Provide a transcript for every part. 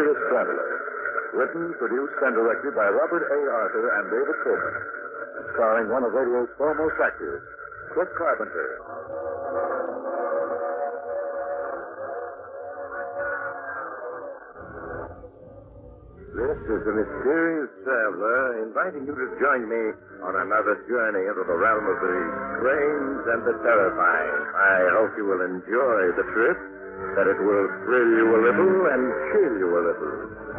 Mysterious Traveler. Written, produced, and directed by Robert A. Arthur and David Coleman. Starring one of radio's foremost actors, Cliff Carpenter. This is the Mysterious Traveler inviting you to join me on another journey into the realm of the strange and the terrifying. I hope you will enjoy the trip, that it will thrill you a little and chill you a little.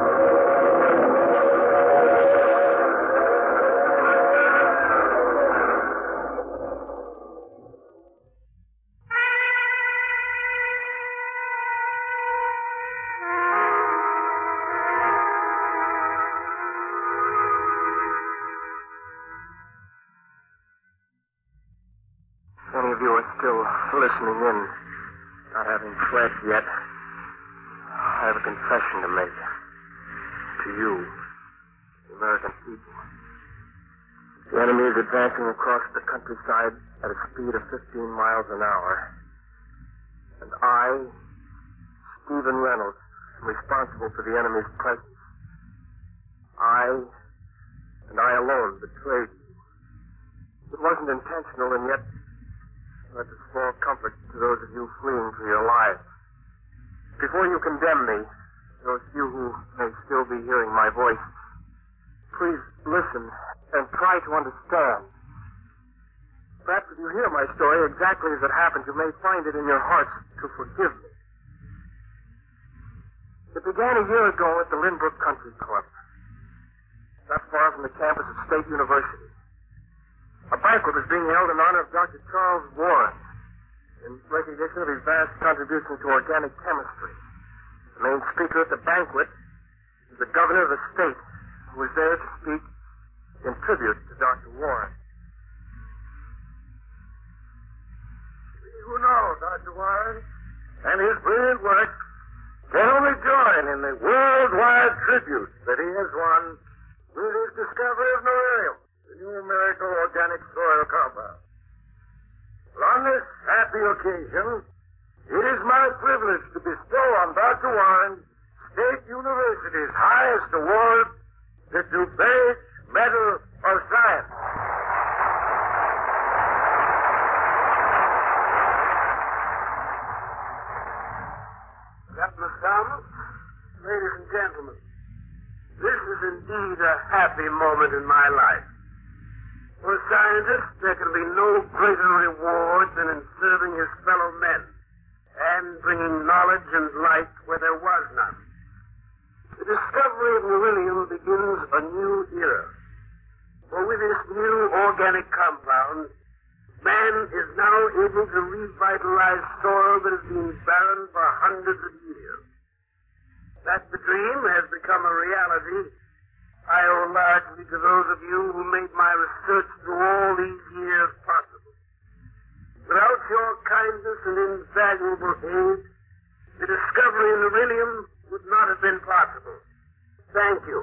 Any of you are still listening in, not having fled yet, I have a confession to make. To you, the American people. The enemy is advancing across the countryside at a speed of 15 miles an hour. And I, Stephen Reynolds, am responsible for the enemy's presence. I alone betrayed you. It wasn't intentional, and yet that's a small comfort to those of you fleeing for your lives. Before you condemn me, those few who may still be hearing my voice, please listen and try to understand. Perhaps if you hear my story exactly as it happened, you may find it in your hearts to forgive me. It began a year ago at the Lynbrook Country Club, not far from the campus of State University. A banquet was being held in honor of Dr. Charles Warren in recognition of his vast contributions to organic chemistry. The main speaker at the banquet was the governor of the state, who was there to speak in tribute to Dr. Warren. You know Dr. Warren and his brilliant work can only join in the worldwide tribute that he has won with his discovery of Norarium, the new miracle organic soil compound. On this happy occasion, it is my privilege to bestow on Dr. Warren State University's highest award, the DuPage Medal of Science. Captain Thomas, ladies and gentlemen, this is indeed a happy moment in my life. For a scientist, there can be no greater reward than in serving his fellow men and bringing knowledge and light where there was none. The discovery of beryllium begins a new era. For with this new organic compound, man is now able to revitalize soil that has been barren for hundreds of years. That the dream has become a reality, I owe largely to those of you who made my research through all these years possible. Without your kindness and invaluable aid, the discovery of beryllium would not have been possible. Thank you.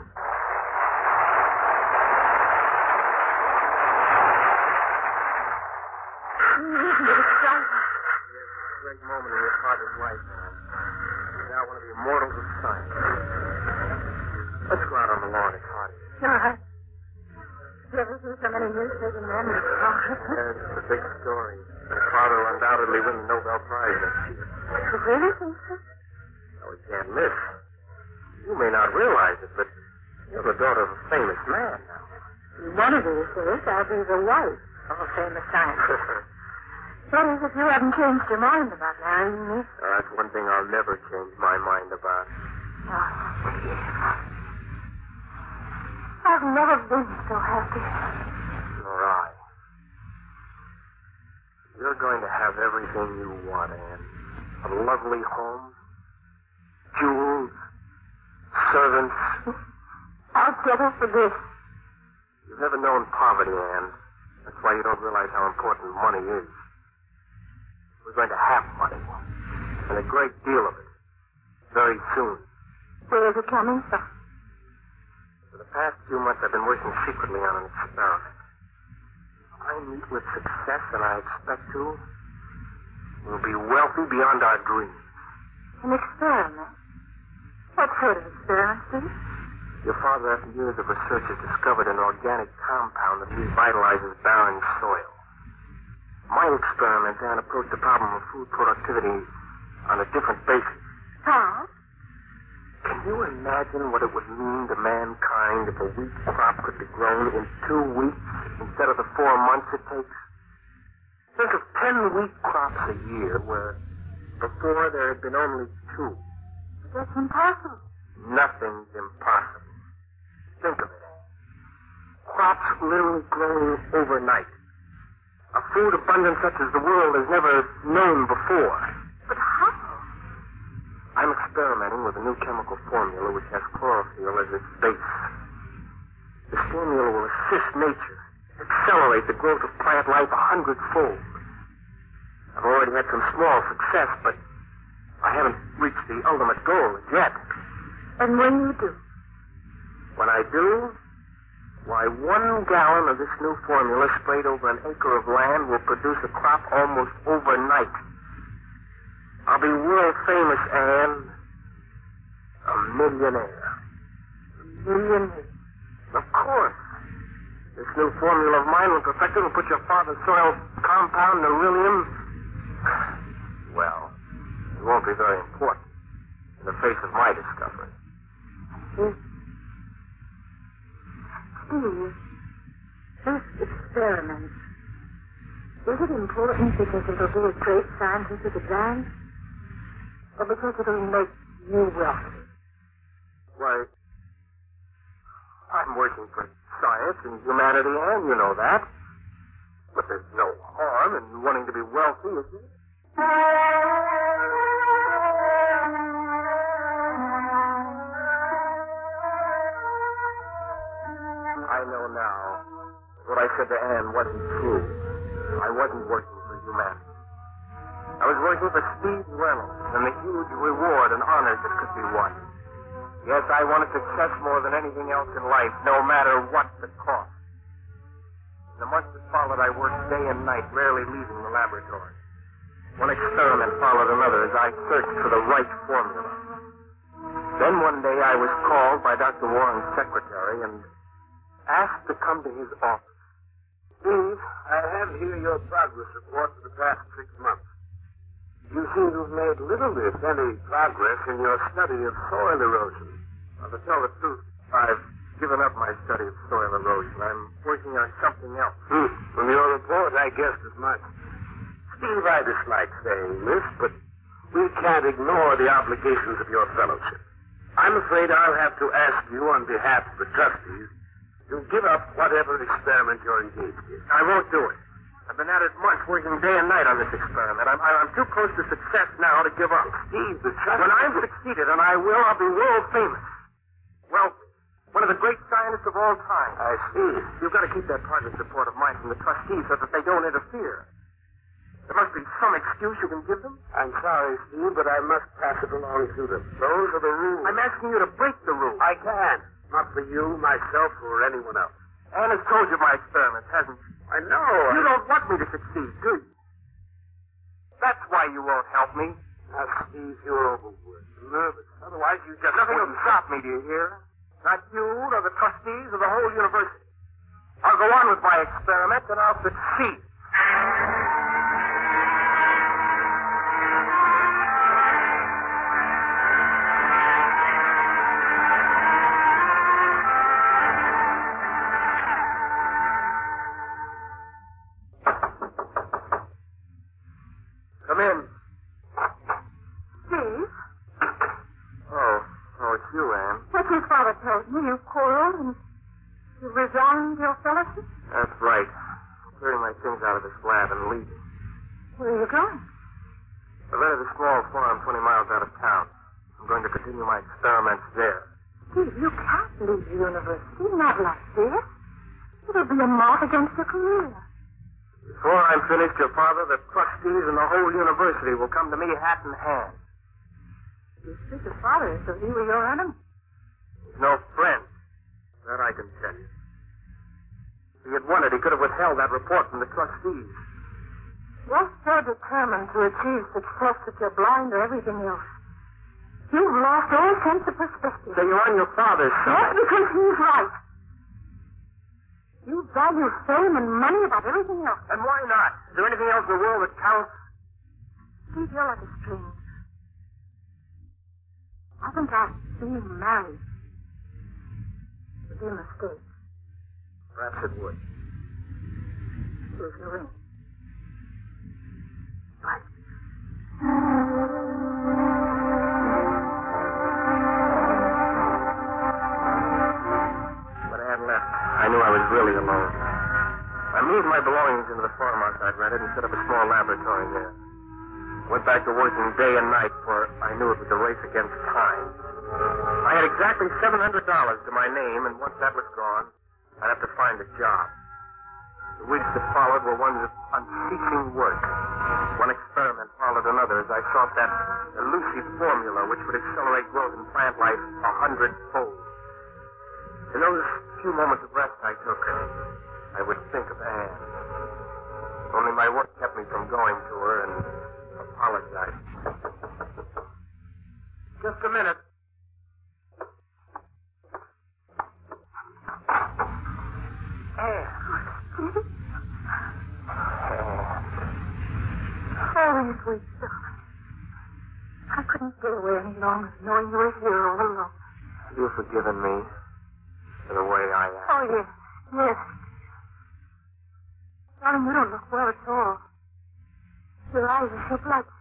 A great moment in your father's life. He's now one of the immortals of science. Let's go out on the lawn. It's hot. No, you ever see so many newspaper men with cars? Yes, it's a big story. Your father will undoubtedly win the Nobel Prize next year. You really think so? No, we can't miss. You may not realize it, but you're the daughter of a famous man now. One of these days, I'll be the wife of a famous scientist. That is, if you haven't changed your mind about marrying me. That's one thing I'll never change my mind about. Oh, dear. I've never been so happy. Nor I. You're going to have everything you want, Anne. A lovely home, jewels, servants. I'll settle for this. You've never known poverty, Anne. That's why you don't realize how important money is. We're going to have money, and a great deal of it, very soon. Where is it coming from? For the past few months, I've been working secretly on an experiment. If I meet with success, and I expect to, we'll be wealthy beyond our dreams. An experiment? What sort of experiment, Steve? Your father, after years of research, has discovered an organic compound that revitalizes barren soil. My experiment, Anne, approached the problem of food productivity on a different basis. How? Can you imagine what it would mean to mankind if a wheat crop could be grown in 2 weeks instead of the 4 months it takes? Think of 10 wheat crops a year where before there had been only 2. That's impossible. Nothing's impossible. Think of it. Crops literally grown overnight. A food abundance such as the world has never known before. But how? I'm experimenting with a new chemical formula which has chlorophyll as its base. This formula will assist nature, accelerate the growth of plant life 100-fold. I've already had some small success, but I haven't reached the ultimate goal yet. And when you do? When I do, why, 1 gallon of this new formula sprayed over an acre of land will produce a crop almost overnight. I'll be world famous, Anne. A millionaire. A millionaire? Of course. This new formula of mine, when perfected, will put your father's soil compound, Nerilium, well, it won't be very important in the face of my discovery. Steve, this experiment, is it important because it'll be a great scientific advance? Or because it'll make you wealthy? Why, I'm working for science and humanity, and you know that. But there's no harm in wanting to be wealthy, is there? I know now that what I said to Anne wasn't true. I wasn't working for humanity. I was working for Steve Reynolds and the huge reward and honors that could be won. Yes, I wanted success more than anything else in life, no matter what the cost. In the months that followed, I worked day and night, rarely leaving the laboratory. One experiment followed another as I searched for the right formula. Then one day I was called by Dr. Warren's secretary and asked to come to his office. Steve, I have here your progress report for the past 6 months. You seem to have made little, if any, progress in your study of soil erosion. Well, to tell the truth, I've given up my study of soil erosion. I'm working on something else. From your report, I guessed as much. Steve, I dislike saying this, but we can't ignore the obligations of your fellowship. I'm afraid I'll have to ask you on behalf of the trustees to give up whatever experiment you're engaged in. I won't do it. I've been at it months, working day and night on this experiment. I'm too close to success now to give up. Steve, the trustees... When I've succeeded, and I will, I'll be world famous. Wealthy. One of the great scientists of all time. I see. You've got to keep that progress report of mine from the trustees so that they don't interfere. There must be some excuse you can give them. I'm sorry, Steve, but I must pass it along to them. Those are the rules. I'm asking you to break the rules. I can. Not for you, myself, or anyone else. Anne has told you my experiments, hasn't she? I know. You don't want me to succeed, do you? That's why you won't help me. Now, Steve, you're overworked. Nervous. Otherwise, you just... Nothing will stop me, do you hear? Not you, nor the trustees, or the whole university. I'll go on with my experiment, and I'll succeed. Come in. Steve? Oh, it's you, Anne. What your father told me, you quarreled and you resigned your fellowship? That's right. I'm clearing my things out of this lab and leaving. Where are you going? I rented a small farm 20 miles out of town. I'm going to continue my experiments there. Steve, you can't leave the university, not like this. It'll be a mark against your career. Before I'm finished, your father, the trustees, and the whole university will come to me hat in hand. You speak of father as though he were your enemy. He's no friend. That I can tell you. If he had wanted, he could have withheld that report from the trustees. You're so determined to achieve success that you're blind to everything else. You've lost all sense of perspective. So you're on your father's Yes, side. because he's right. You value fame and money above everything else. And why not? Is there anything else in the world that counts? Steve, you're like a stranger. I think our being married would be a mistake. Perhaps it would. Here's your ring. Right. When Ann left, I knew I was really alone. I moved my belongings into the farmhouse I'd rented and set up a small laboratory there. Went back to working day and night, for I knew it was a race against time. I had exactly $700 to my name, and once that was gone, I'd have to find a job. The weeks that followed were ones of unceasing work. One experiment followed another as I sought that elusive formula which would accelerate growth in plant life 100-fold. In those few moments of rest I took, I would think of Anne. Only my work kept me from going to her and apologize. Just a minute. Oh, you sweet darling. I couldn't stay away any longer knowing you were here all alone. You've forgiven me for the way I am. Oh, yes. Yes. Darling, you don't look well at all. Your eyes are so bloodshot.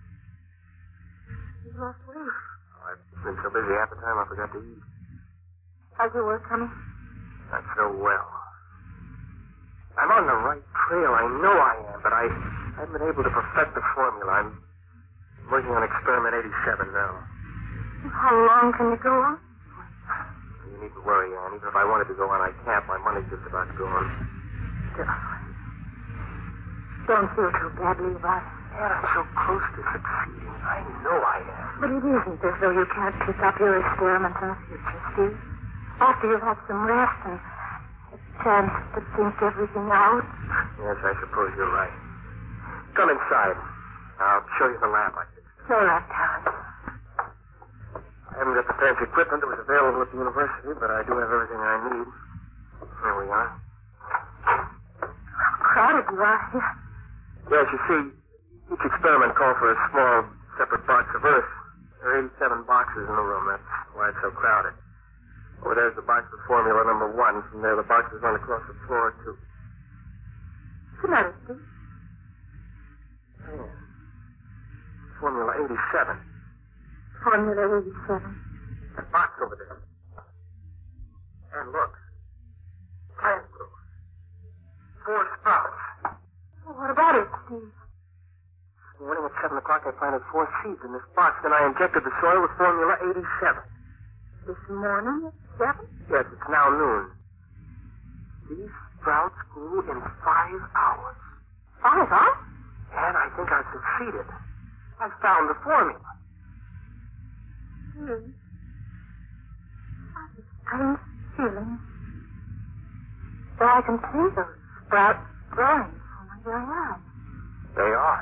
You lost weight. I've been so busy half the time I forgot to eat. How's your work coming? Not so well. I'm on the right trail. I know I am, but I haven't been able to perfect the formula. I'm working on experiment 87 now. How long can you go on? You needn't worry, Anne. Even if I wanted to go on, I can't. My money's just about gone. Don't feel too badly about it. Anne, I'm so close to succeeding. I know I am. But it isn't as though you can't pick up your experiments in the future, Steve. After you've had some rest and a chance to think everything out. Yes, I suppose you're right. Come inside. I'll show you the lab I did. All right, darling. I haven't got the fancy equipment that was available at the university, but I do have everything I need. Here we are. How crowded you are here. Yes, you see, each experiment called for a small, separate box of earth. There are 87 boxes in the room. That's why it's so crowded. Over there's the box with formula number 1. From there, the boxes run across the floor to... Good night, Steve. Yeah. Formula 87. Formula 87. That box over there. And look. Plant growth. 4 sprouts. Well, what about it, Steve? This morning at 7 o'clock, I planted 4 seeds in this box. Then I injected the soil with formula 87. This morning at 7? Yes, it's now noon. These sprouts grew in 5 hours. 5 hours? And I think I've succeeded. I found the formula. Hmm. That's a strange feeling. Though I can see those sprouts growing before my very eyes. They are.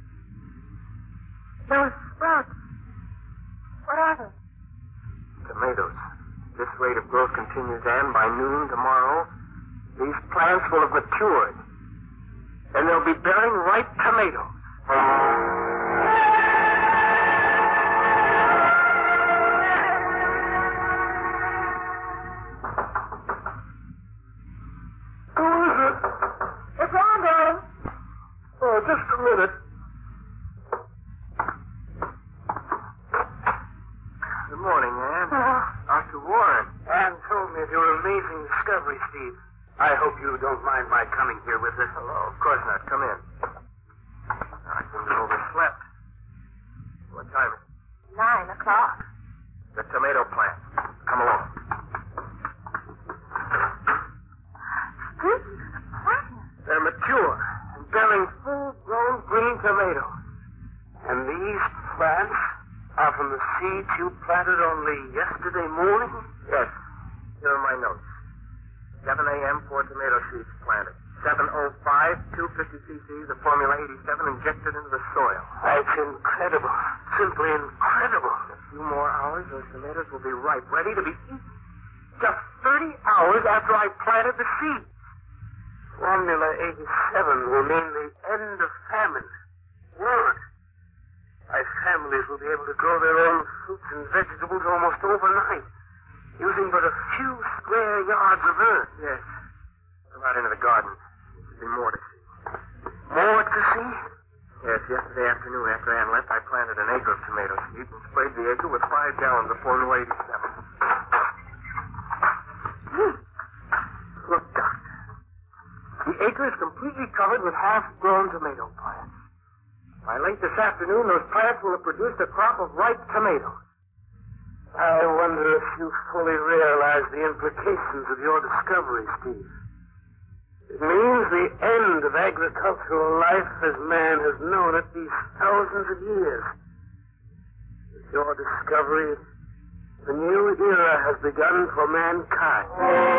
Those sprouts, what are they? Tomatoes. This rate of growth continues, and by noon tomorrow, these plants will have matured. And they'll be bearing ripe tomatoes. Who is it? It's Andy. Oh, just a minute. Good morning, Anne. Dr. Warren. Anne told me of your amazing discovery, Steve. I hope you don't mind my coming here with us. Hello. Of course not. Come in. I seem to have overslept. What time is it? 9 o'clock. The tomato plant. Come along. Steve, what? They're mature and bearing full-grown green tomatoes. And these plants are from the seeds you planted only yesterday morning? Yes. Here are my notes. 7 a.m., 4 tomato seeds planted. 7:05, 250 cc's of Formula 87 injected into the soil. That's incredible. Simply incredible. few more hours, those tomatoes will be ripe, ready to be eaten. Just 30 hours after I planted the seed. Formula 87 will mean the end of famine. Won't it? My families will be able to grow their own fruits and vegetables almost overnight, using but a few square yards of earth. Yes. Come out into the garden. There should be more to see. More to see? Yes, yesterday afternoon after Ann left, I planted an acre of tomato seeds and sprayed the acre with 5 gallons of Formula 87. Look, Doctor. The acre is completely covered with half-grown tomato plants. By late this afternoon, those plants will have produced a crop of ripe tomatoes. I wonder if you fully realize the implications of your discovery, Steve. It means the end of agricultural life as man has known it these thousands of years. With your discovery, a new era has begun for mankind.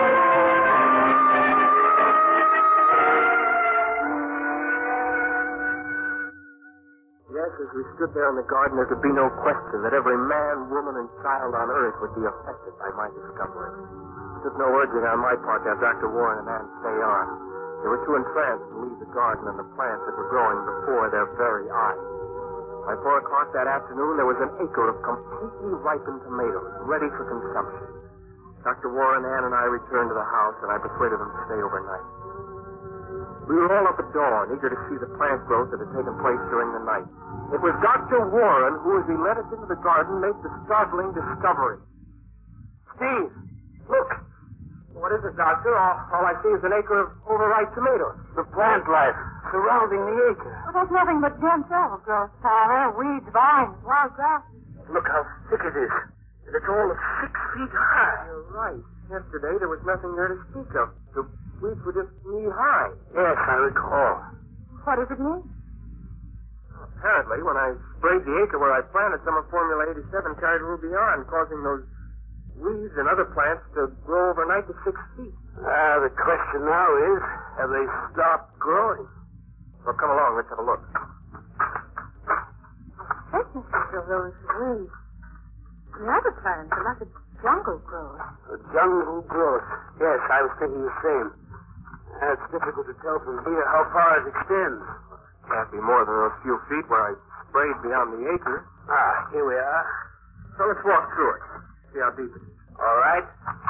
Yes, as we stood there in the garden, there could be no question that every man, woman, and child on Earth would be affected by my discovery. It took no urging on my part to have Dr. Warren and Ann stay on. They were too entranced to leave the garden and the plants that were growing before their very eyes. By 4 o'clock that afternoon, there was an acre of completely ripened tomatoes ready for consumption. Dr. Warren, Ann, and I returned to the house, and I persuaded them to stay overnight. We were all up at dawn, eager to see the plant growth that had taken place during the night. It was Dr. Warren who, as he led us into the garden, made the startling discovery. Steve, look. What is it, Doctor? All I see is an acre of overripe tomatoes. The plant life surrounding the acre. Well, there's nothing but dense overgrowth, Father. Weeds, vines, wild grass. Look how thick it is. And it's all of 6 feet high. You're right. Yesterday, there was nothing there to speak of. The weeds were just knee-high. Yes, I recall. What does it mean? Apparently, when I sprayed the acre where I planted, some of Formula 87 carried a little beyond, causing those weeds and other plants to grow overnight to 6 feet. The question now is, have they stopped growing? Well, come along. Let's have a look. Thickness of those weeds. The other plants are like a jungle growth. A jungle growth. Yes, I was thinking the same. It's difficult to tell from here how far it extends. Can't be more than those few feet where I sprayed beyond the acre. Here we are. So let's walk through it. See how deep it is. All right.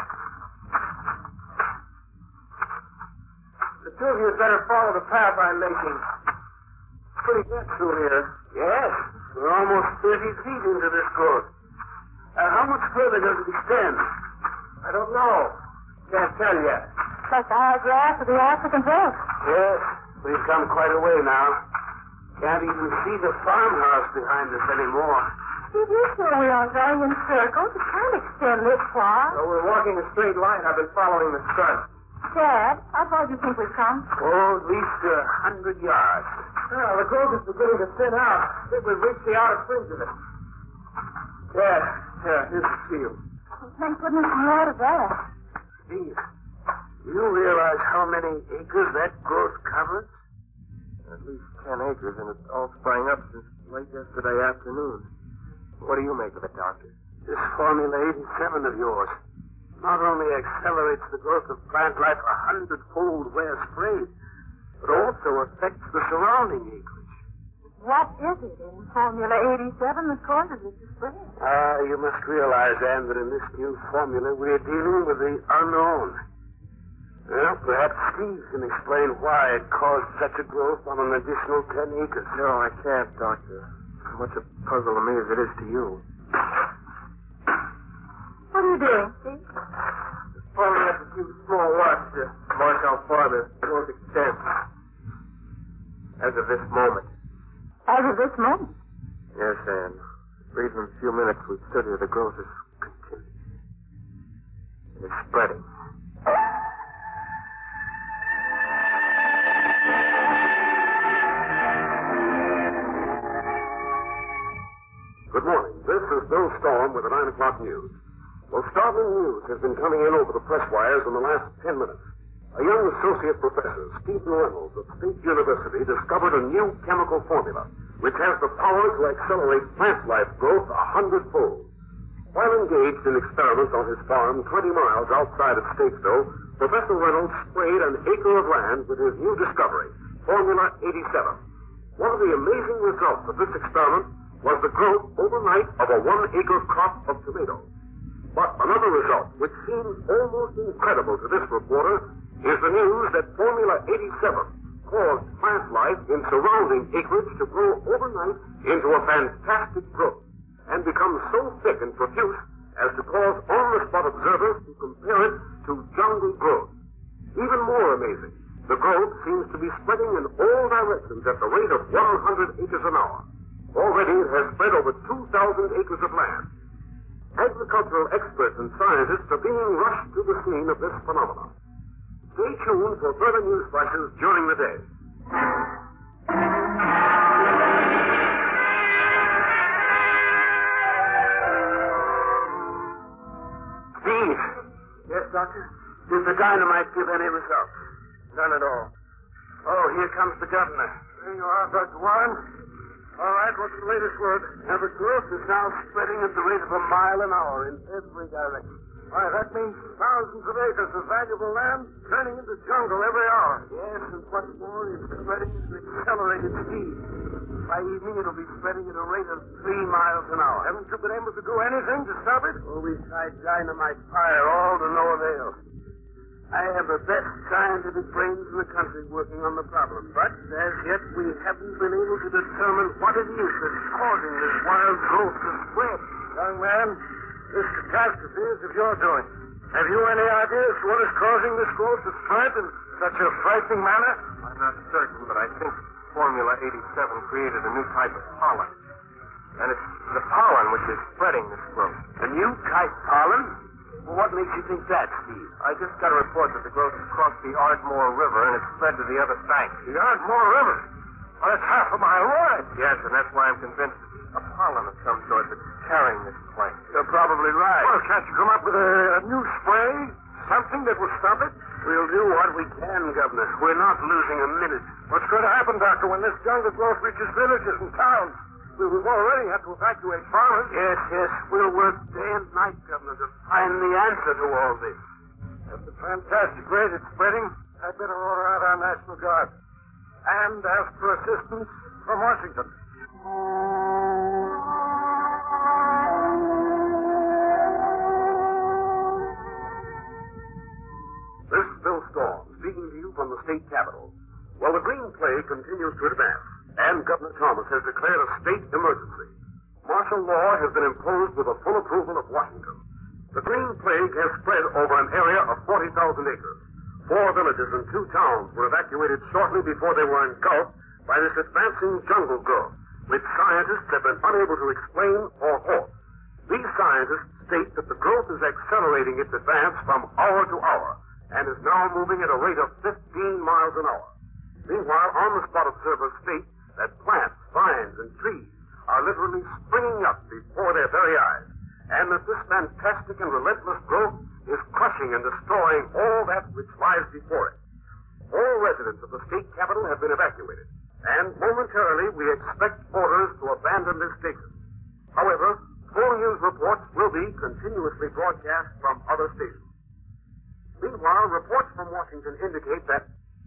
The two of you had better follow the path I'm making. It's pretty wet through here. Yes, we're almost 30 feet into this growth. How much further does it extend? I don't know. Can't tell yet. Like the high grass of the African bush. Yes, we've come quite a way now. Can't even see the farmhouse behind us anymore. Steve, you sure we aren't going in circles? It can't extend this far. So we're walking a straight line. I've been following the sun. Dad, how far do you think we've come? Oh, at least 100 yards. Well, the growth is beginning to thin out. I think we've reached the outer fringe of it. Yeah, here's the field. Well, thank goodness we're out of there. Steve, do you realize how many acres that growth covers? At least 10 acres, and it all sprang up since late yesterday afternoon. What do you make of it, Doctor? This Formula 87 of yours not only accelerates the growth of plant life 100-fold where sprayed, but also affects the surrounding acreage. What is it in Formula 87 that causes it to spread? You must realize, Anne, that in this new formula we're dealing with the unknown. Well, perhaps Steve can explain why it caused such a growth on an additional 10 acres. No, I can't, Doctor. As much a puzzle to me as it is to you. What are you doing, Steve? Just following up a few small marks to mark how far the growth extends. As of this moment. As of this moment? Yes, Anne. For even a few minutes we've stood here, the growth is continuing. It is spreading. Good morning. This is Bill Storm with the 9 o'clock news. Well, startling news has been coming in over the press wires in the last 10 minutes. A young associate professor, Stephen Reynolds of State University, discovered a new chemical formula which has the power to accelerate plant life growth 100-fold. While engaged in experiments on his farm 20 miles outside of Statesville, Professor Reynolds sprayed an acre of land with his new discovery, Formula 87. One of the amazing results of this experiment was the growth overnight of a 1-acre crop of tomatoes. But another result, which seems almost incredible to this reporter, is the news that Formula 87 caused plant life in surrounding acreage to grow overnight into a fantastic growth and become so thick and profuse as to cause on-the-spot observers to compare it to jungle growth. Even more amazing, the growth seems to be spreading in all directions at the rate of 100 acres an hour. Already it has spread over 2,000 acres of land. Agricultural experts and scientists are being rushed to the scene of this phenomenon. Stay tuned for further news flashes during the day. Steve. Yes, Doctor? Did the dynamite give any results? None at all. Oh, here comes the governor. There you are, Dr. Warren. All right, what's the latest word? Now, the growth is now spreading at the rate of a mile an hour in every direction. Why, that means thousands of acres of valuable land turning into jungle every hour. Yes, and what's more, it's spreading at an accelerated speed. By evening, it'll be spreading at a rate of 3 miles an hour. Haven't you been able to do anything to stop it? Oh, we tried dynamite fire, all to no avail. I have the best scientific brains in the country working on the problem, but as yet we haven't been able to determine what it is that's causing this wild growth to spread. Young man, this catastrophe is of your doing. Have you any idea as to what is causing this growth to spread in such a frightening manner? I'm not certain, but I think Formula 87 created a new type of pollen. And it's the pollen which is spreading this growth. A new type pollen? Well, what makes you think that, Steve? I just got a report that the growth has crossed the Ardmore River and it's spread to the other bank. The Ardmore River? Well, that's half a mile wide. Yes, and that's why I'm convinced it's a pollen of some sort that's carrying this plant. You're probably right. Well, can't you come up with a new spray? Something that will stop it? We'll do what we can, Governor. We're not losing a minute. What's going to happen, Doctor, when this jungle growth reaches villages and towns? We've already had to evacuate farmers. Yes. We'll work day and night, Governor, to find the answer to all this. At the fantastic rate it's spreading, I'd better order out our National Guard. And ask for assistance from Washington. This is Bill Storm, speaking to you from the state capitol. Well, the green plague continues to advance, and Governor Thomas has declared a state emergency. Martial law has been imposed with the full approval of Washington. The green plague has spread over an area of 40,000 acres. 4 villages and 2 towns were evacuated shortly before they were engulfed by this advancing jungle growth, which scientists have been unable to explain or halt. These scientists state that the growth is accelerating its advance from hour to hour and is now moving at a rate of 15 miles an hour. Meanwhile, on-the-spot observers state that plants, vines, and trees are literally springing up before their very eyes, and that this fantastic and relentless growth is crushing and destroying all that which lies before it. All residents of the state capital have been evacuated, and momentarily we expect orders to abandon this station. However, full news reports will be continuously broadcast from other stations. Meanwhile, reports from Washington indicate that...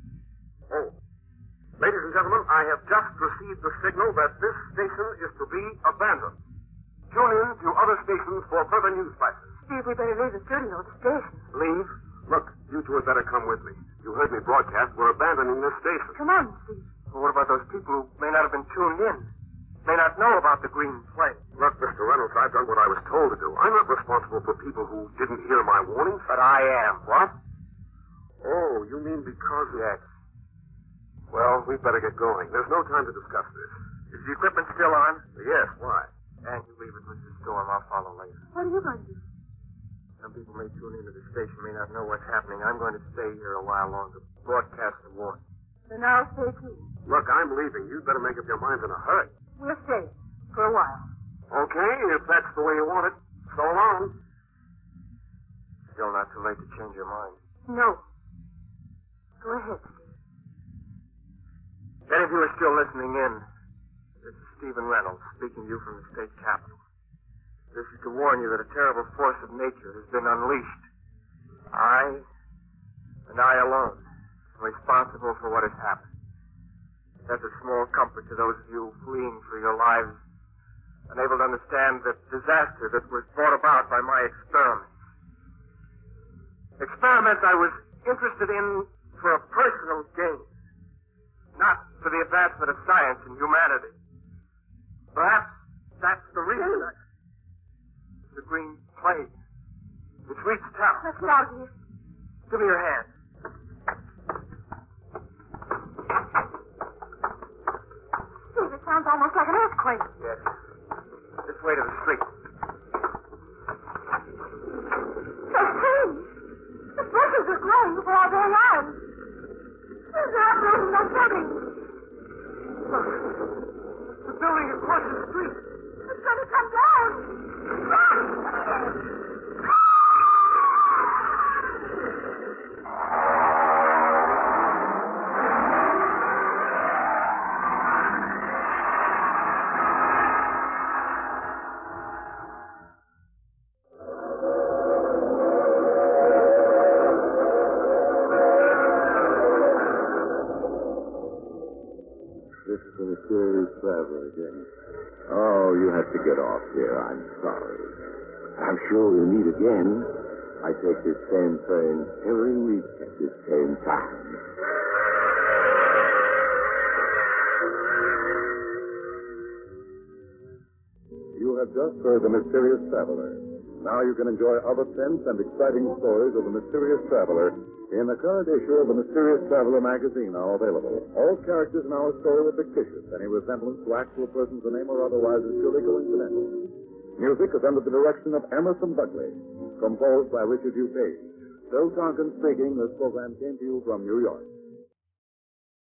Ladies and gentlemen, I have just received the signal that this station is to be abandoned. Tune in to other stations for further news flashes. Steve, we better leave the studio, the station. Leave? Look, you two had better come with me. You heard me broadcast. We're abandoning this station. Come on, Steve. Well, what about those people who may not have been tuned in? May not know about the green plague? Look, Mr. Reynolds, I've done what I was told to do. I'm not responsible for people who didn't hear my warnings. But I am. What? Oh, you mean because... Yes. Well, we'd better get going. There's no time to discuss this. Is the equipment still on? Yes, why? And you leave it, Mrs. Storm. I'll follow later. What are you going to do? Some people may tune into the station, may not know what's happening. I'm going to stay here a while longer, broadcast the warning. Then I'll stay too. Look, I'm leaving. You'd better make up your minds in a hurry. We'll stay for a while. Okay, if that's the way you want it. So long. Still not too late to change your mind. No. Go ahead, Steve. If any of you are still listening in, this is Stephen Reynolds speaking to you from the state capitol. This is to warn you that a terrible force of nature has been unleashed. I, and I alone, am responsible for what has happened. That's a small comfort to those of you fleeing for your lives, unable to understand the disaster that was brought about by my experiments. Experiments I was interested in for a personal gain, not for the advancement of science and humanity. Perhaps that's the reason. The green plague. It's reached town. Let's get out of here. Give me your hand. Steve, it sounds almost like an earthquake. Yes. This way to the street. Those trees. The bushes are growing before our very eyes. They're uprooting those buildings. Look. The building across the street. It's going to come down. This is the mysterious traveler again. Oh, you have to get off here. I'm sorry. I'm sure we'll meet again. I take this same train every week at this same time. You have just heard The Mysterious Traveler. Now you can enjoy other tense and exciting stories of The Mysterious Traveler in the current issue of The Mysterious Traveler magazine, now available. All characters in our story are fictitious. Any resemblance to actual persons, name or otherwise, is purely coincidental. Music is under the direction of Emerson Buckley, composed by Richard U. Page. Phil Tonkin speaking. This program came to you from New York.